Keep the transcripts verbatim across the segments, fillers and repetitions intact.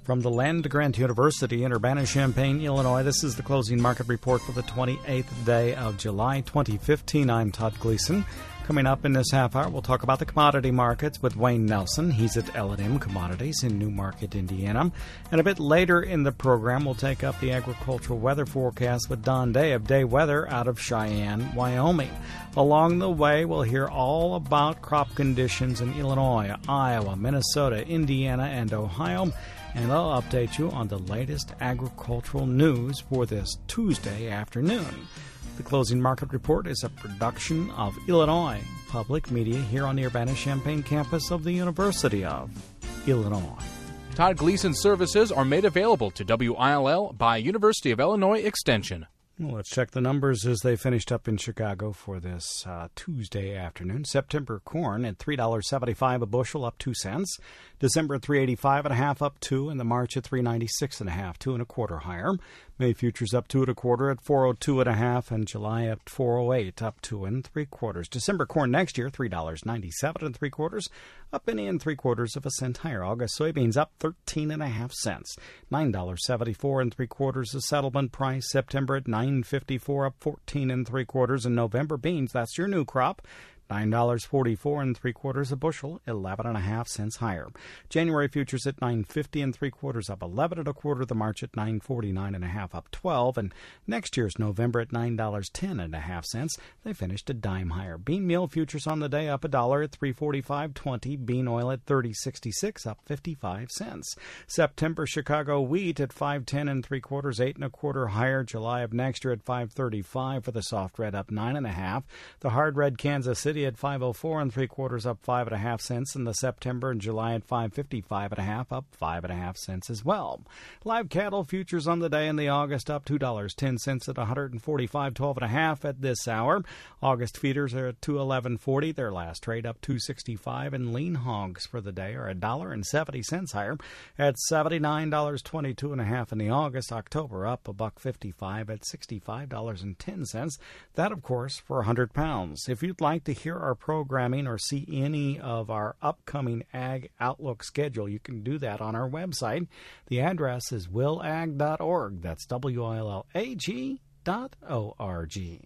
From the Land-Grant University in Urbana-Champaign, Illinois, this is the closing market report for the twenty-eighth day of July, twenty fifteen. I'm Todd Gleason. Coming up in this half hour, we'll talk about the commodity markets with Wayne Nelson. He's at L and M Commodities in Newmarket, Indiana. And a bit later in the program, we'll take up the agricultural weather forecast with Don Day of Day Weather out of Cheyenne, Wyoming. Along the way, we'll hear all about crop conditions in Illinois, Iowa, Minnesota, Indiana, and Ohio. And I'll update you on the latest agricultural news for this Tuesday afternoon. The closing market report is a production of Illinois Public Media here on the Urbana-Champaign campus of the University of Illinois. Todd Gleason services are made available to W I L L by University of Illinois Extension. Well, let's check the numbers as they finished up in Chicago for this uh, Tuesday afternoon. September corn at three dollars and seventy-five cents a bushel, up two cents. December at three dollars and eighty-five and a half, up two, and the March at three dollars and ninety-six and a half, two and a quarter higher. May futures up two and a quarter at four oh two and a half, and July at four oh eight, up two and three quarters. December corn next year three dollars and ninety-seven and three quarters, up penny and three quarters of a cent higher. August soybeans up thirteen and a half cents, nine dollars and seventy-four and three quarters a settlement price. September at nine fifty-four, up fourteen and three quarters, and November beans, that's your new crop, nine dollars and forty-four and three quarters a bushel, eleven and a half cents higher. January futures at nine fifty and three quarters, up eleven and a quarter. The March at nine forty-nine and a half, up twelve, and next year's November at nine dollars and ten and a half cents. They finished a dime higher. Bean meal futures on the day up a dollar at three forty-five twenty. Bean oil at thirty sixty-six, up fifty-five cents. September Chicago wheat at five ten and three quarters, eight and a quarter higher. July of next year at five thirty-five for the soft red, up nine and a half. The hard red Kansas City at five oh four and three quarters, up five and a half cents, and the September and July at five fifty-five and a half, up five and a half cents as well. Live cattle futures on the day in the August up two dollars and ten cents at one forty-five twelve and a half at this hour. August feeders are at two eleven forty. Their last trade up two sixty-five, and lean hogs for the day are a dollar and seventy cents higher at seventy-nine dollars and twenty-two and a half in the August. October up a buck fifty-five at sixty-five dollars and ten cents. That, of course, for one hundred pounds. If you'd like to hear our programming or see any of our upcoming Ag Outlook schedule, you can do that on our website. The address is will ag dot org. That's W I L L A G dot O R G.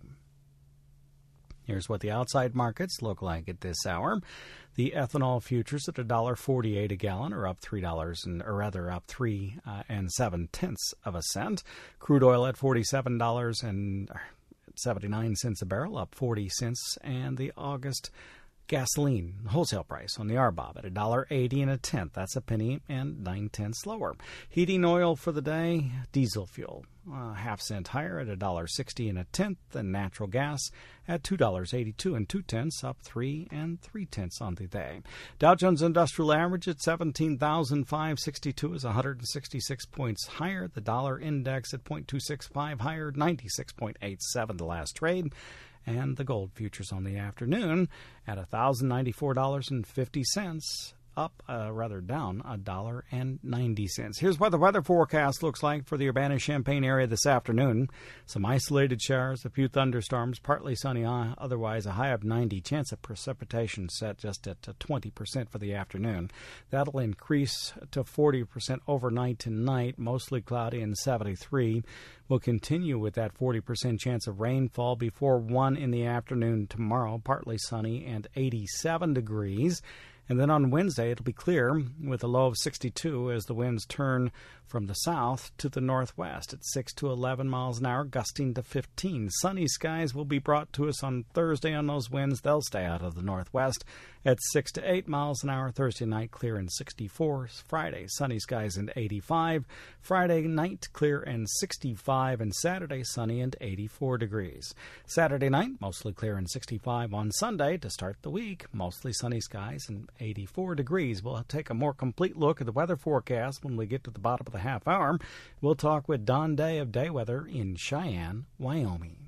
Here's what the outside markets look like at this hour. The ethanol futures at one dollar and forty-eight cents a gallon, or up three dollars, and, or rather up three uh, and seven tenths of a cent. Crude oil at forty-seven dollars and seventy-nine cents a barrel, up forty cents, and the August gasoline wholesale price on the R B O B at one dollar and eighty cents and a tenth. That's a penny and nine tenths lower. Heating oil for the day, diesel fuel, a half cent higher at one dollar and sixty cents and a tenth, and natural gas at two dollars and eighty-two cents and two tenths, up three and three tenths on the day. Dow Jones Industrial Average at seventeen thousand five hundred sixty-two is one hundred sixty-six points higher. The dollar index at zero point two six five higher, ninety-six point eight seven the last trade. And the gold futures on the afternoon at one thousand ninety-four dollars and fifty cents, up, uh, rather down, one dollar and ninety cents. Here's what the weather forecast looks like for the Urbana-Champaign area this afternoon. Some isolated showers, a few thunderstorms, partly sunny, uh, otherwise a high of ninety. Chance of precipitation set just at uh, twenty percent for the afternoon. That'll increase to forty percent overnight tonight, mostly cloudy and seventy-three. We'll continue with that forty percent chance of rainfall before one in the afternoon tomorrow, partly sunny and eighty-seven degrees. And then on Wednesday, it'll be clear with a low of sixty-two as the winds turn from the south to the northwest at six to eleven miles an hour, gusting to fifteen. Sunny skies will be brought to us on Thursday on those winds. They'll stay out of the northwest at six to eight miles an hour. Thursday night, clear and sixty-four. Friday, sunny skies and eighty-five. Friday night, clear and sixty-five. And Saturday, sunny and eighty-four degrees. Saturday night, mostly clear and sixty-five. On Sunday, to start the week, mostly sunny skies and eighty-four degrees. We'll take a more complete look at the weather forecast when we get to the bottom of the half hour. We'll talk with Don Day of Day Weather in Cheyenne, Wyoming.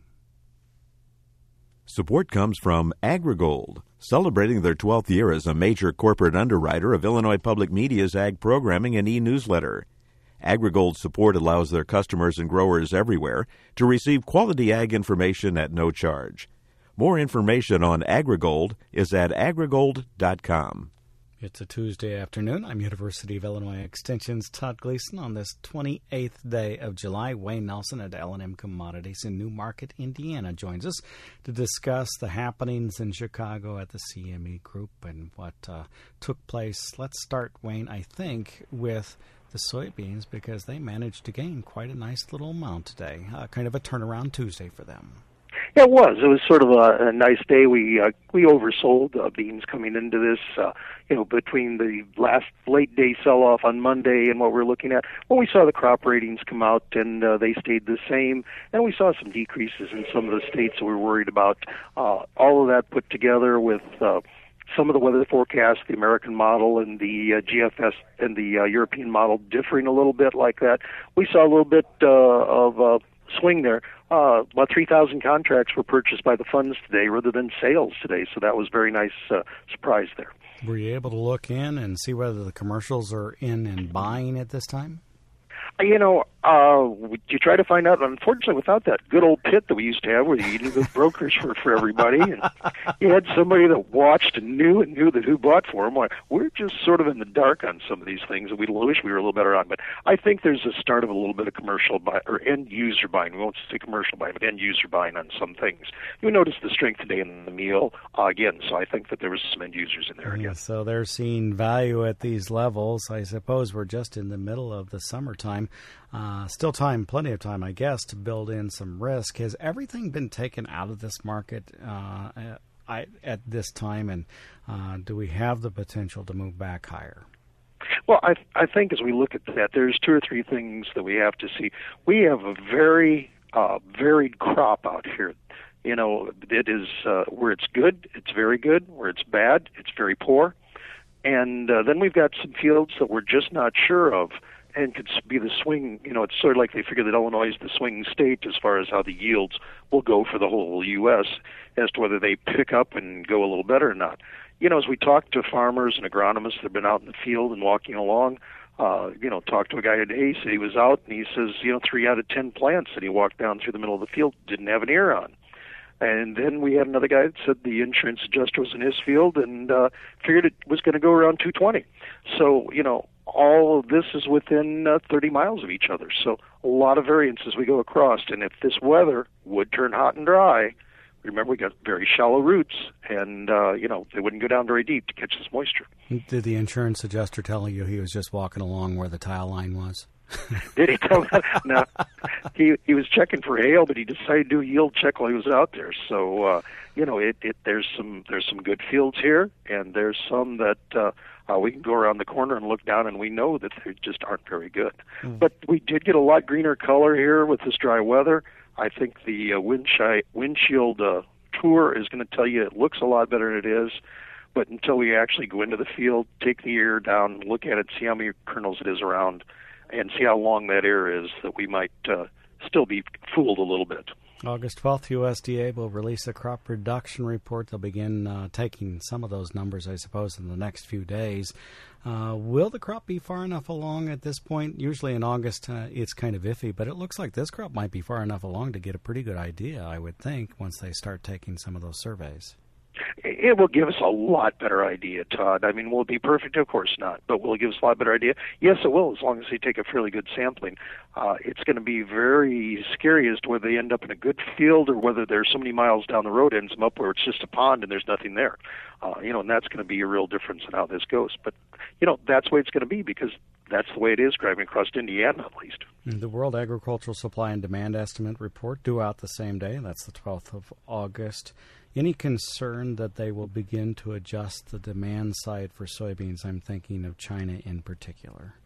Support comes from AgriGold, celebrating their twelfth year as a major corporate underwriter of Illinois Public Media's ag programming and e-newsletter. AgriGold's support allows their customers and growers everywhere to receive quality ag information at no charge. More information on AgriGold is at agrigold dot com. It's a Tuesday afternoon. I'm University of Illinois Extension's Todd Gleason on this twenty-eighth day of July. Wayne Nelson at L and M Commodities in Newmarket, Indiana, joins us to discuss the happenings in Chicago at the C M E Group and what uh, took place. Let's start, Wayne, I think, with the soybeans because they managed to gain quite a nice little amount today. Uh, kind of a turnaround Tuesday for them. Yeah, it was. It was sort of a, a nice day. We uh, we oversold uh, beans coming into this. Uh, you know, between the last late day sell-off on Monday and what we're looking at, well, we saw the crop ratings come out and uh, they stayed the same, and we saw some decreases in some of the states that we were worried about. Uh, all of that put together with uh, some of the weather forecasts, the American model and the uh, G F S and the uh, European model differing a little bit like that. We saw a little bit uh, of uh, swing there. Uh, about three thousand contracts were purchased by the funds today rather than sales today, so that was a very nice uh, surprise there. Were you able to look in and see whether the commercials are in and buying at this time? You know, uh, you try to find out. Unfortunately, without that good old pit that we used to have where you knew the brokers were for everybody, and you had somebody that watched and knew and knew that who bought for them. We're just sort of in the dark on some of these things, and we wish we were a little better on. But I think there's a start of a little bit of commercial buy, or end user buying. We won't say commercial buying, but end user buying on some things. You notice the strength today in the meal uh, again, so I think that there was some end users in there again. Yeah, so they're seeing value at these levels. I suppose we're just in the middle of the summertime. Uh, still time, plenty of time, I guess, to build in some risk. Has everything been taken out of this market uh, at, at this time, and uh, do we have the potential to move back higher? Well, I I think as we look at that, there's two or three things that we have to see. We have a very uh, varied crop out here. You know, it is uh, where it's good, it's very good. Where it's bad, it's very poor. And uh, then we've got some fields that we're just not sure of. And could be the swing, you know, it's sort of like they figure that Illinois is the swing state as far as how the yields will go for the whole U S as to whether they pick up and go a little better or not. You know, as we talk to farmers and agronomists that have been out in the field and walking along, uh, you know, talked to a guy today, said he was out, and he says, you know, three out of ten plants that he walked down through the middle of the field didn't have an ear on. And then we had another guy that said the insurance adjuster was in his field and uh, figured it was going to go around two twenty. So, you know, all of this is within uh, thirty miles of each other. So a lot of variance as we go across. And if this weather would turn hot and dry, remember we got very shallow roots, and, uh, you know, they wouldn't go down very deep to catch this moisture. Did the insurance adjuster tell you he was just walking along where the tile line was? Did he tell that? No. He he was checking for hail, but he decided to do a yield check while he was out there. So, uh, you know, it, it there's some there's some good fields here, and there's some that uh, uh, we can go around the corner and look down, and we know that they just aren't very good. Mm. But we did get a lot greener color here with this dry weather. I think the uh, windshi- windshield uh, tour is going to tell you it looks a lot better than it is. But until we actually go into the field, take the ear down, look at it, see how many kernels it is around, and see how long that air is, that we might uh, still be fooled a little bit. August twelfth, U S D A will release a crop production report. They'll begin uh, taking some of those numbers, I suppose, in the next few days. Uh, will the crop be far enough along at this point? Usually in August, uh, it's kind of iffy, but it looks like this crop might be far enough along to get a pretty good idea, I would think, once they start taking some of those surveys. It will give us a lot better idea, Todd. I mean, will it be perfect? Of course not. But will it give us a lot better idea? Yes, it will, as long as they take a fairly good sampling. Uh, it's going to be very scary as to whether they end up in a good field or whether they're so many miles down the road, ends them up where it's just a pond and there's nothing there. Uh, you know, and that's going to be a real difference in how this goes. But, you know, that's the way it's going to be because that's the way it is driving across Indiana, at least. The World Agricultural Supply and Demand Estimate report due out the same day. That's the twelfth of August. Any concern that they will begin to adjust the demand side for soybeans? I'm thinking of China in particular.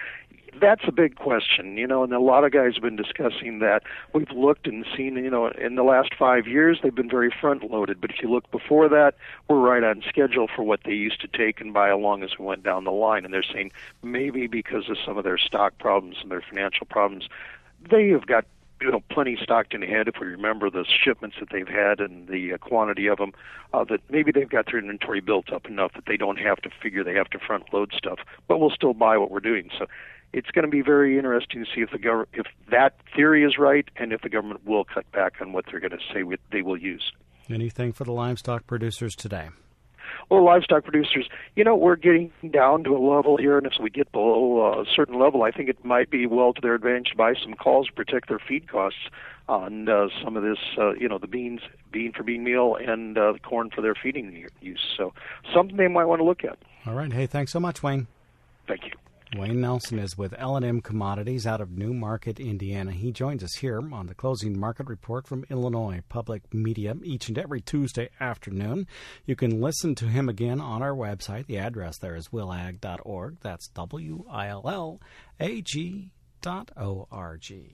That's a big question, you know, and a lot of guys have been discussing that. We've looked and seen, you know, in the last five years, they've been very front-loaded. But if you look before that, we're right on schedule for what they used to take and buy along as we went down the line. And they're saying maybe because of some of their stock problems and their financial problems, they have got, you know, plenty stocked in ahead, if we remember the shipments that they've had and the uh, quantity of them, uh, that maybe they've got their inventory built up enough that they don't have to figure they have to front load stuff, but we'll still buy what we're doing. So it's going to be very interesting to see if the gov- if that theory is right and if the government will cut back on what they're going to say they will use. Anything for the livestock producers today? well, livestock producers, you know, we're getting down to a level here, and if we get below a certain level, I think it might be well to their advantage to buy some calls to protect their feed costs on uh, some of this, uh, you know, the beans, bean for bean meal, and uh, the corn for their feeding use. So something they might want to look at. All right. Hey, thanks so much, Wayne. Thank you. Wayne Nelson is with L and M Commodities out of New Market, Indiana. He joins us here on the Closing Market Report from Illinois Public Media each and every Tuesday afternoon. You can listen to him again on our website. The address there is will ag dot org. That's W I L L A G dot O R G.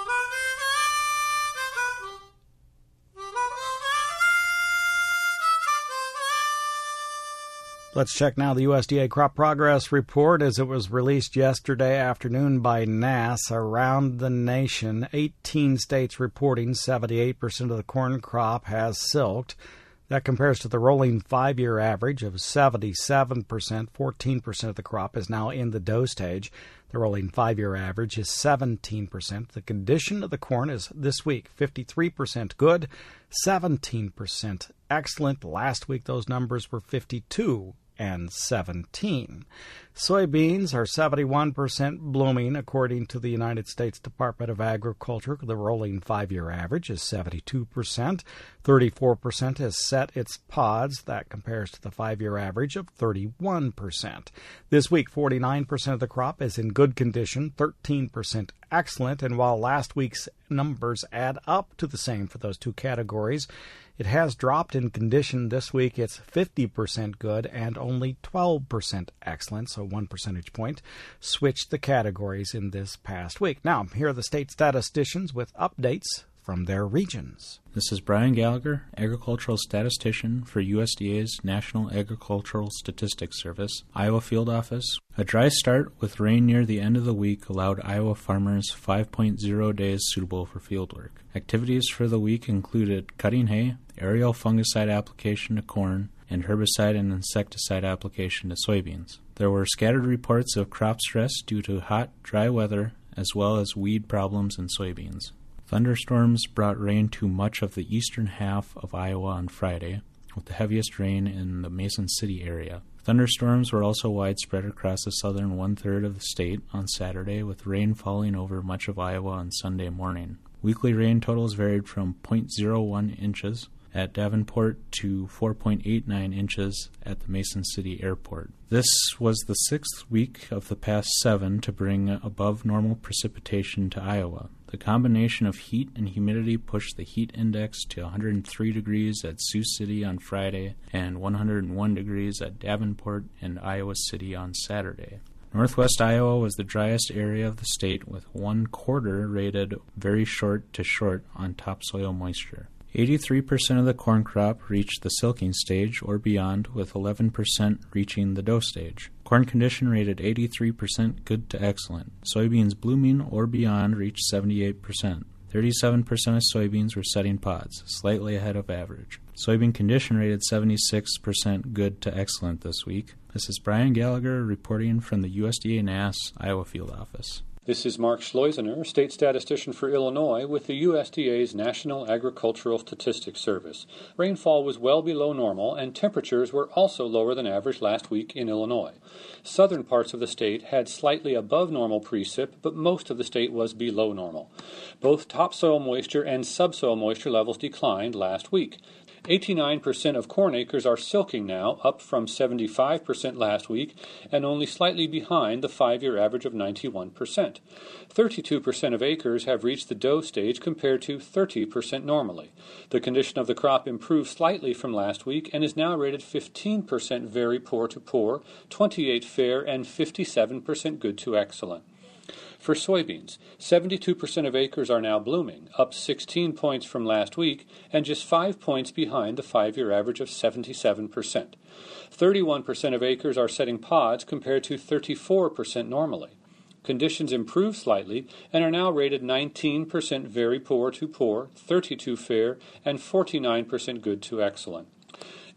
Let's check now the U S D A Crop Progress Report as it was released yesterday afternoon by N A S S. Around the nation, eighteen states reporting seventy-eight percent of the corn crop has silked. That compares to the rolling five-year average of seventy-seven percent. fourteen percent of the crop is now in the dough stage. The rolling five-year average is seventeen percent. The condition of the corn is this week fifty-three percent good, seventeen percent excellent. Last week those numbers were fifty-two and seventeen. Soybeans are seventy-one percent blooming, according to the United States Department of Agriculture. The rolling five-year average is seventy-two percent. thirty-four percent has set its pods. That compares to the five-year average of thirty-one percent. This week, forty-nine percent of the crop is in good condition, thirteen percent excellent, and while last week's numbers add up to the same for those two categories, it has dropped in condition. This week it's fifty percent good and only twelve percent excellent, so one percentage point switched the categories in this past week. Now, here are the state statisticians with updates from their regions. This is Brian Gallagher, agricultural statistician for U S D A's National Agricultural Statistics Service, Iowa Field Office. A dry start with rain near the end of the week allowed Iowa farmers five point oh days suitable for fieldwork. Activities for the week included cutting hay, aerial fungicide application to corn, and herbicide and insecticide application to soybeans. There were scattered reports of crop stress due to hot, dry weather, as well as weed problems in soybeans. Thunderstorms brought rain to much of the eastern half of Iowa on Friday, with the heaviest rain in the Mason City area. Thunderstorms were also widespread across the southern one-third of the state on Saturday, with rain falling over much of Iowa on Sunday morning. Weekly rain totals varied from zero point zero one inches at Davenport to four point eight nine inches at the Mason City Airport. This was the sixth week of the past seven to bring above normal precipitation to Iowa. The combination of heat and humidity pushed the heat index to one hundred three degrees at Sioux City on Friday and one hundred one degrees at Davenport and Iowa City on Saturday. Northwest Iowa was the driest area of the state, with one quarter rated very short to short on topsoil moisture. eighty-three percent of the corn crop reached the silking stage or beyond, with eleven percent reaching the dough stage. Corn condition rated eighty-three percent good to excellent. Soybeans blooming or beyond reached seventy-eight percent. thirty-seven percent of soybeans were setting pods, slightly ahead of average. Soybean condition rated seventy-six percent good to excellent this week. This is Brian Gallagher reporting from the U S D A N A S S Iowa Field Office. This is Mark Schleusener, State Statistician for Illinois with the U S D A's National Agricultural Statistics Service. Rainfall was well below normal, and temperatures were also lower than average last week in Illinois. Southern parts of the state had slightly above normal precip, but most of the state was below normal. Both topsoil moisture and subsoil moisture levels declined last week. eighty-nine percent of corn acres are silking now, up from seventy-five percent last week, and only slightly behind the five-year average of ninety-one percent. thirty-two percent of acres have reached the dough stage compared to thirty percent normally. The condition of the crop improved slightly from last week and is now rated fifteen percent very poor to poor, twenty-eight fair, and fifty-seven percent good to excellent. For soybeans, seventy-two percent of acres are now blooming, up sixteen points from last week and just five points behind the five-year average of seventy-seven percent. thirty-one percent of acres are setting pods compared to thirty-four percent normally. Conditions improved slightly and are now rated nineteen percent very poor to poor, thirty-two fair, and forty-nine percent good to excellent.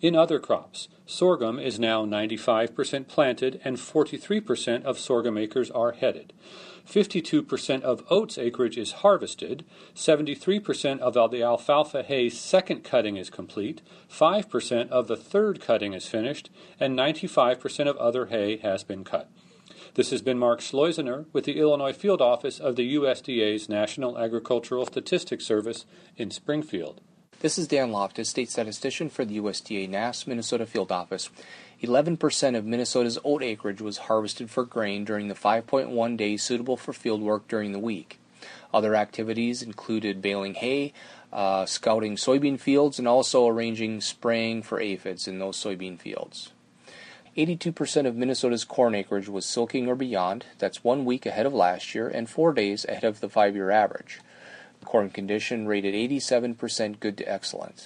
In other crops, sorghum is now ninety-five percent planted and forty-three percent of sorghum acres are headed. fifty-two percent of oats acreage is harvested, seventy-three percent of the alfalfa hay's second cutting is complete, five percent of the third cutting is finished, and ninety-five percent of other hay has been cut. This has been Mark Schleusener with the Illinois Field Office of the U S D A's National Agricultural Statistics Service in Springfield. This is Dan Loftus, State Statistician for the U S D A N A S Minnesota Field Office. eleven percent of Minnesota's oat acreage was harvested for grain during the five point one days suitable for field work during the week. Other activities included baling hay, uh, scouting soybean fields, and also arranging spraying for aphids in those soybean fields. eighty-two percent of Minnesota's corn acreage was silking or beyond. That's one week ahead of last year and four days ahead of the five-year average. Corn condition rated eighty-seven percent good to excellent.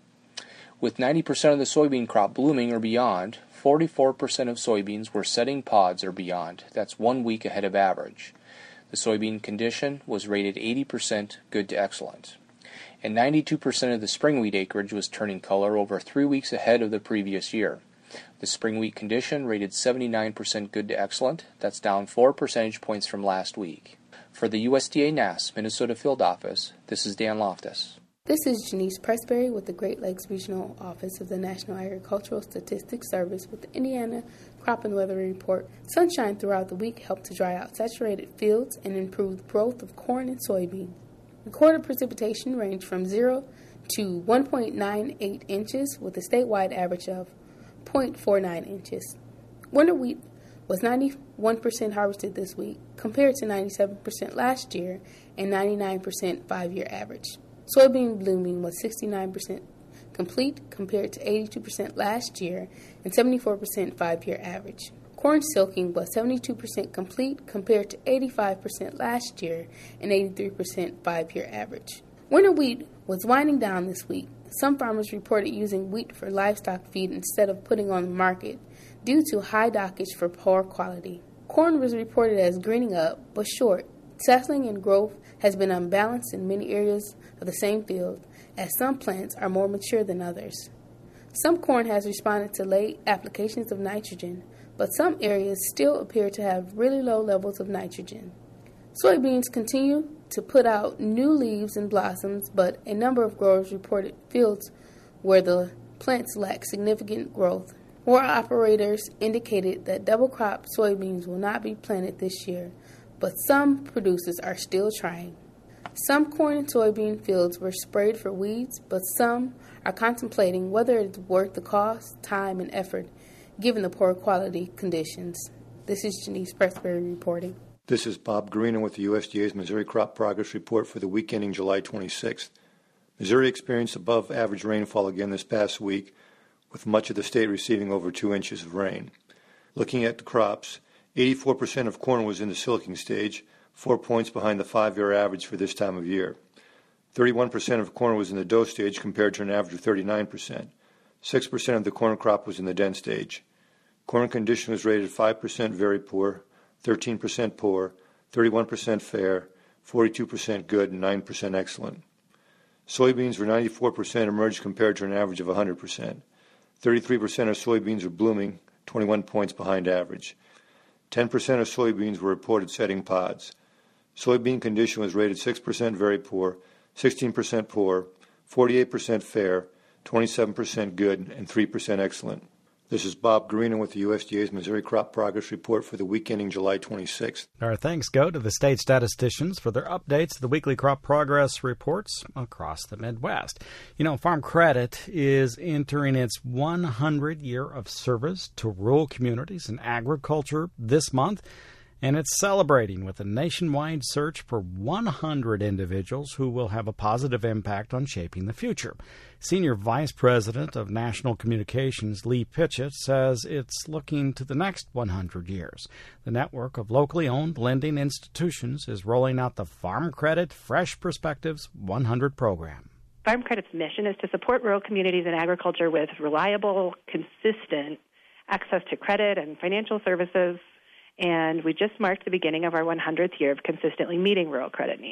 With ninety percent of the soybean crop blooming or beyond, forty-four percent of soybeans were setting pods or beyond. That's one week ahead of average. The soybean condition was rated eighty percent good to excellent. And ninety-two percent of the spring wheat acreage was turning color over three weeks ahead of the previous year. The spring wheat condition rated seventy-nine percent good to excellent. That's down four percentage points from last week. For the U S D A N A S Minnesota Field Office, this is Dan Loftus. This is Janice Pressberry with the Great Lakes Regional Office of the National Agricultural Statistics Service with the Indiana Crop and Weather Report. Sunshine throughout the week helped to dry out saturated fields and improve the growth of corn and soybean. Recorded precipitation ranged from zero to one point nine eight inches with a statewide average of zero point four nine inches. Winter wheat was ninety-one percent harvested this week compared to ninety-seven percent last year and ninety-nine percent five-year average. Soybean blooming was sixty-nine percent complete compared to eighty-two percent last year and seventy-four percent five-year average. Corn silking was seventy-two percent complete compared to eighty-five percent last year and eighty-three percent five-year average. Winter wheat was winding down this week. Some farmers reported using wheat for livestock feed instead of putting on the market due to high dockage for poor quality. Corn was reported as greening up, but short. Settling and growth has been unbalanced in many areas of the same field, as some plants are more mature than others. Some corn has responded to late applications of nitrogen, but some areas still appear to have really low levels of nitrogen. Soybeans continue to put out new leaves and blossoms, but a number of growers reported fields where the plants lack significant growth. More operators indicated that double-crop soybeans will not be planted this year, but some producers are still trying. Some corn and soybean fields were sprayed for weeds, but some are contemplating whether it's worth the cost, time, and effort given the poor quality conditions. This is Janice Pressberry reporting. This is Bob Garino with the U S D A's Missouri Crop Progress Report for the week ending July twenty-sixth. Missouri experienced above average rainfall again this past week, with much of the state receiving over two inches of rain. Looking at the crops, eighty-four percent of corn was in the silking stage, four points behind the five-year average for this time of year. thirty-one percent of corn was in the dough stage compared to an average of thirty-nine percent. six percent of the corn crop was in the dent stage. Corn condition was rated five percent very poor, thirteen percent poor, thirty-one percent fair, forty-two percent good, and nine percent excellent. Soybeans were ninety-four percent emerged compared to an average of one hundred percent. thirty-three percent of soybeans were blooming, twenty-one points behind average. ten percent of soybeans were reported setting pods. Soybean condition was rated six percent very poor, sixteen percent poor, forty-eight percent fair, twenty-seven percent good, and three percent excellent. This is Bob Garino with the U S D A's Missouri Crop Progress Report for the week ending July twenty-sixth. Our thanks go to the state statisticians for their updates to the weekly crop progress reports across the Midwest. You know, Farm Credit is entering its one hundredth year of service to rural communities and agriculture this month, and it's celebrating with a nationwide search for one hundred individuals who will have a positive impact on shaping the future. Senior Vice President of National Communications, Lee Pitchett, says it's looking to the next one hundred years. The network of locally owned lending institutions is rolling out the Farm Credit Fresh Perspectives one hundred program. Farm Credit's mission is to support rural communities and agriculture with reliable, consistent access to credit and financial services, and we just marked the beginning of our one hundredth year of consistently meeting rural credit needs.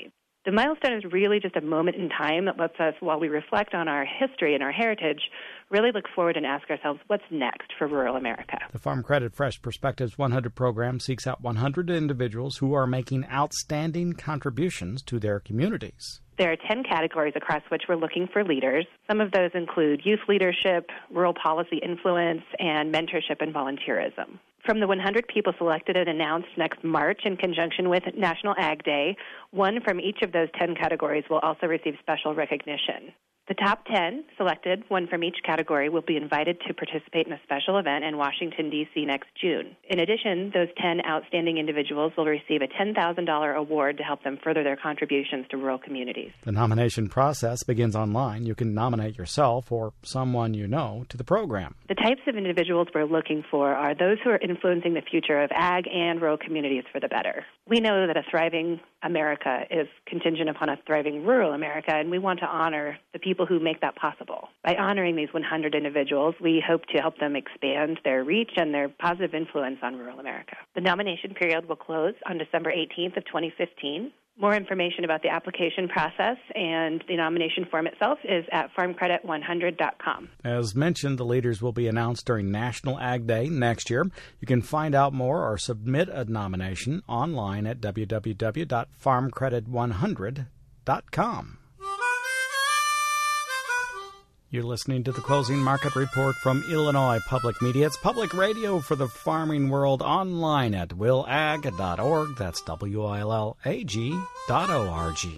The milestone is really just a moment in time that lets us, while we reflect on our history and our heritage, really look forward and ask ourselves, what's next for rural America? The Farm Credit Fresh Perspectives one hundred program seeks out one hundred individuals who are making outstanding contributions to their communities. There are ten categories across which we're looking for leaders. Some of those include youth leadership, rural policy influence, and mentorship and volunteerism. From the one hundred people selected and announced next March in conjunction with National Ag Day, one from each of those ten categories will also receive special recognition. The top ten selected, one from each category, will be invited to participate in a special event in Washington, D C next June. In addition, those ten outstanding individuals will receive a ten thousand dollars award to help them further their contributions to rural communities. The nomination process begins online. You can nominate yourself or someone you know to the program. The types of individuals we're looking for are those who are influencing the future of ag and rural communities for the better. We know that a thriving America is contingent upon a thriving rural America, and we want to honor the people who make that possible. By honoring these one hundred individuals, we hope to help them expand their reach and their positive influence on rural America. The nomination period will close on December eighteenth of twenty fifteen. More information about the application process and the nomination form itself is at farm credit one hundred dot com. As mentioned, the leaders will be announced during National Ag Day next year. You can find out more or submit a nomination online at w w w dot farm credit one hundred dot com. You're listening to the Closing Market Report from Illinois Public Media. It's public radio for the farming world, online at will ag dot org. That's W I L L A G dot O R G.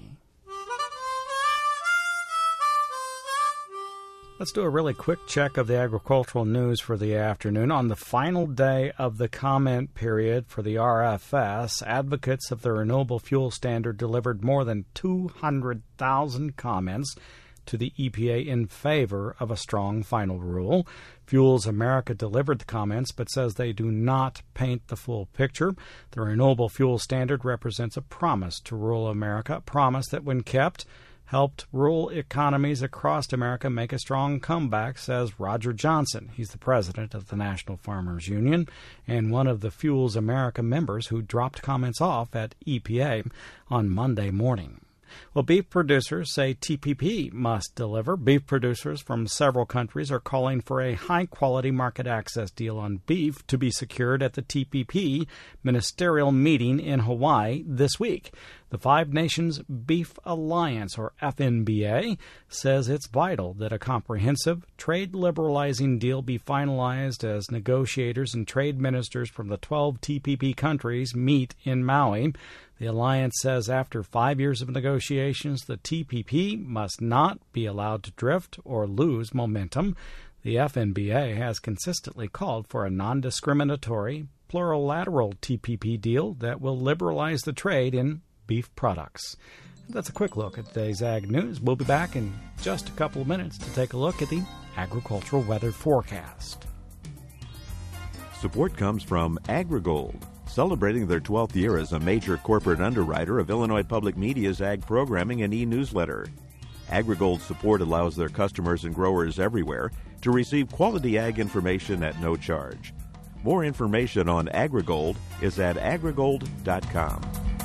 Let's do a really quick check of the agricultural news for the afternoon. On the final day of the comment period for the R F S, advocates of the Renewable Fuel Standard delivered more than two hundred thousand comments to the E P A in favor of a strong final rule. Fuels America delivered the comments but says they do not paint the full picture. The Renewable Fuel Standard represents a promise to rural America, a promise that when kept helped rural economies across America make a strong comeback, says Roger Johnson. He's the president of the National Farmers Union and one of the Fuels America members who dropped comments off at E P A on Monday morning. Well, beef producers say T P P must deliver. Beef producers from several countries are calling for a high-quality market access deal on beef to be secured at the T P P ministerial meeting in Hawaii this week. The Five Nations Beef Alliance, or F N B A, says it's vital that a comprehensive, trade-liberalizing deal be finalized as negotiators and trade ministers from the twelve T P P countries meet in Maui. The alliance says after five years of negotiations, the T P P must not be allowed to drift or lose momentum. The F N B A has consistently called for a non-discriminatory, plurilateral T P P deal that will liberalize the trade in beef products. That's a quick look at today's ag news. We'll be back in just a couple of minutes to take a look at the agricultural weather forecast. Support comes from AgriGold, celebrating their twelfth year as a major corporate underwriter of Illinois Public Media's ag programming and e-newsletter. AgriGold's support allows their customers and growers everywhere to receive quality ag information at no charge. More information on AgriGold is at agrigold dot com.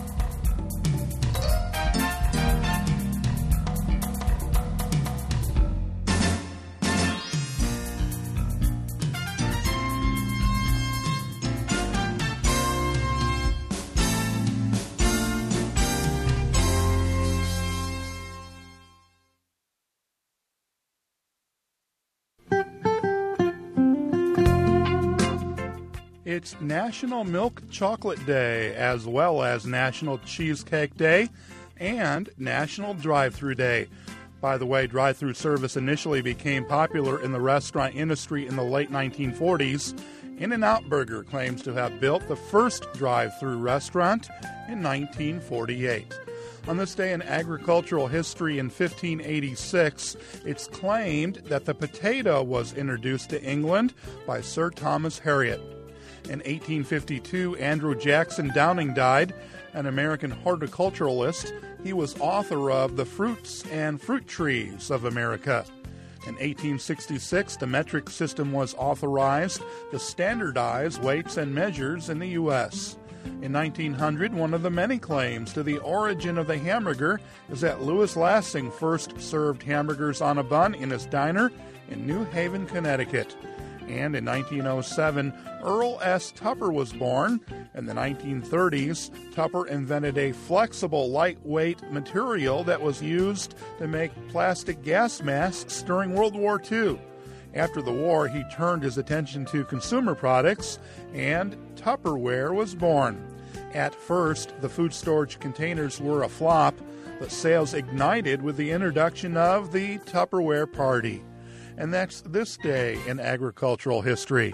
It's National Milk Chocolate Day, as well as National Cheesecake Day and National Drive-Thru Day. By the way, drive-thru service initially became popular in the restaurant industry in the late nineteen forties. In-N-Out Burger claims to have built the first drive-thru restaurant in nineteen forty-eight. On this day in agricultural history in fifteen eighty-six, it's claimed that the potato was introduced to England by Sir Thomas Harriot. In eighteen fifty-two, Andrew Jackson Downing died, an American horticulturalist. He was author of The Fruits and Fruit Trees of America. In eighteen sixty-six, the metric system was authorized to standardize weights and measures in the U S In nineteen hundred, one of the many claims to the origin of the hamburger is that Louis Lassing first served hamburgers on a bun in his diner in New Haven, Connecticut. And in nineteen oh seven, Earl S. Tupper was born. In the nineteen thirties, Tupper invented a flexible, lightweight material that was used to make plastic gas masks during World War Two. After the war, he turned his attention to consumer products, and Tupperware was born. At first, the food storage containers were a flop, but sales ignited with the introduction of the Tupperware Party. And that's this day in agricultural history.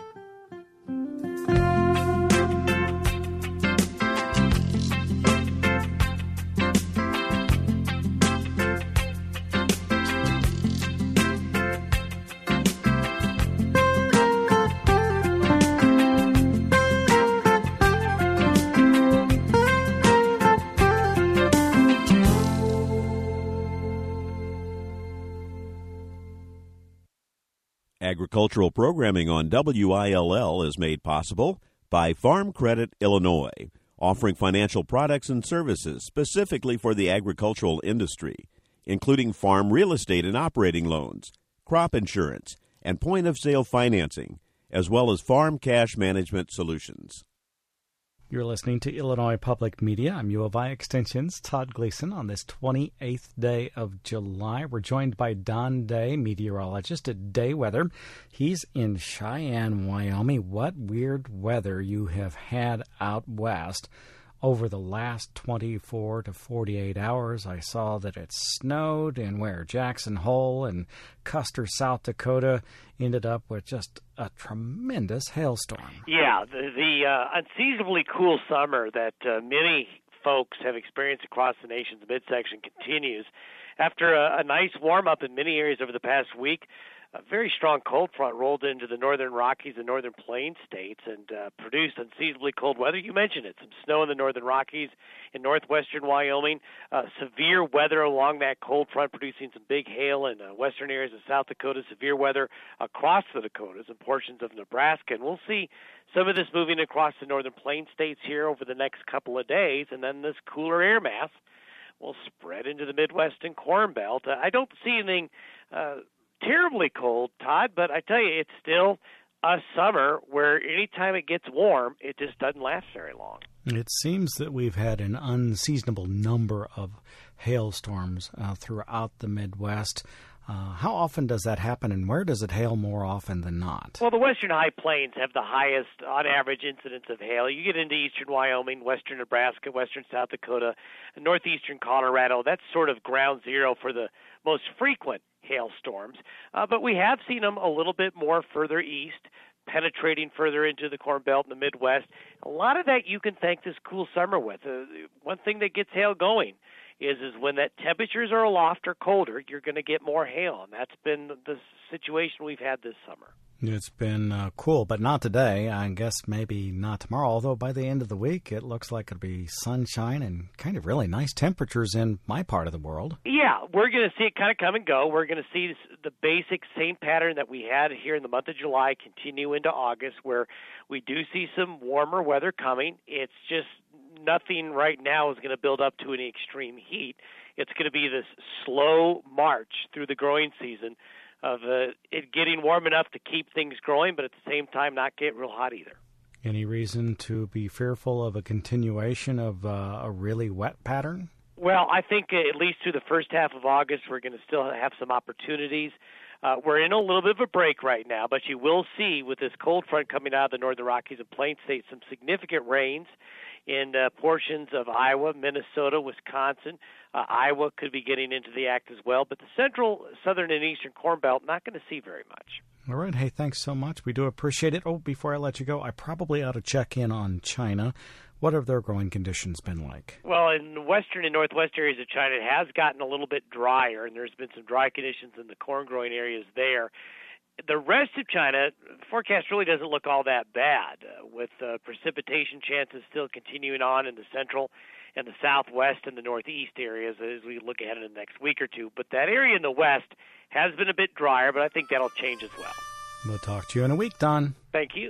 Agricultural programming on W I L L is made possible by Farm Credit Illinois, offering financial products and services specifically for the agricultural industry, including farm real estate and operating loans, crop insurance, and point-of-sale financing, as well as farm cash management solutions. You're listening to Illinois Public Media. I'm U of I Extension's Todd Gleason on this twenty-eighth day of July. We're joined by Don Day, meteorologist at Day Weather. He's in Cheyenne, Wyoming. What weird weather you have had out west over the last twenty-four to forty-eight hours. I saw that it snowed in where Jackson Hole and Custer, South Dakota, ended up with just a tremendous hailstorm. Yeah, the, the uh, unseasonably cool summer that uh, many folks have experienced across the nation's midsection continues. After a, a nice warm-up in many areas over the past week, a very strong cold front rolled into the northern Rockies and northern Plains states and uh, produced unseasonably cold weather. You mentioned it, some snow in the northern Rockies, in northwestern Wyoming, uh, severe weather along that cold front producing some big hail in uh, western areas of South Dakota, severe weather across the Dakotas and portions of Nebraska. And we'll see some of this moving across the northern Plains states here over the next couple of days, and then this cooler air mass will spread into the Midwest and Corn Belt. Uh, I don't see anything uh, terribly cold, Todd, but I tell you, it's still a summer where anytime it gets warm, it just doesn't last very long. It seems that we've had an unseasonable number of hailstorms uh, throughout the Midwest. Uh, how often does that happen, and where does it hail more often than not? Well, the western high plains have the highest, on average, incidence of hail. You get into eastern Wyoming, western Nebraska, western South Dakota, and northeastern Colorado. That's sort of ground zero for the most frequent hailstorms. Uh, but we have seen them a little bit more further east, penetrating further into the Corn Belt and the Midwest. A lot of that you can thank this cool summer with. Uh, one thing that gets hail going is is when that temperatures are aloft or colder, you're going to get more hail, and that's been the situation we've had this summer. It's been uh, cool, but not today. I guess maybe not tomorrow, although by the end of the week it looks like it'll be sunshine and kind of really nice temperatures in my part of the world. Yeah, we're going to see it kind of come and go. We're going to see this, the basic same pattern that we had here in the month of July continue into August, where we do see some warmer weather coming. It's just nothing right now is going to build up to any extreme heat. It's going to be this slow march through the growing season of uh, it getting warm enough to keep things growing, but at the same time not get real hot either. Any reason to be fearful of a continuation of uh, a really wet pattern? Well, I think uh, at least through the first half of August, we're going to still have some opportunities. Uh, we're in a little bit of a break right now, but you will see with this cold front coming out of the northern Rockies and Plains states some significant rains in uh, portions of Iowa, Minnesota, Wisconsin. Uh, Iowa could be getting into the act as well, but the central, southern, and eastern Corn Belt, not going to see very much. All right. Hey, thanks so much. We do appreciate it. Oh, before I let you go, I probably ought to check in on China. What have their growing conditions been like? Well, in the western and northwest areas of China, it has gotten a little bit drier, and there's been some dry conditions in the corn-growing areas there. The rest of China, the forecast really doesn't look all that bad, uh, with uh, precipitation chances still continuing on in the central and the southwest and the northeast areas as we look ahead in the next week or two. But that area in the west has been a bit drier, but I think that'll change as well. We'll talk to you in a week, Don. Thank you.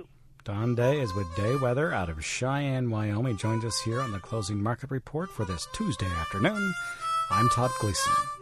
Don Day is with Day Weather out of Cheyenne, Wyoming. Joins us here on the Closing Market Report for this Tuesday afternoon. I'm Todd Gleason.